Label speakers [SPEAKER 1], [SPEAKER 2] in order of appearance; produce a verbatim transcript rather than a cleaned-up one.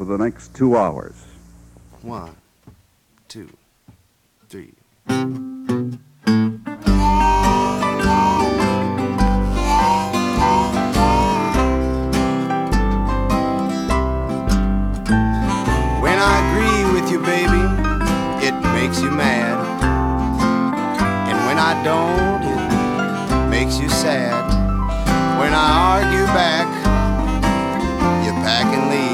[SPEAKER 1] for the next two hours.
[SPEAKER 2] One, two, three. When I agree with you, baby, it makes you mad. And when I don't, it makes you sad. When I argue back, you pack and leave.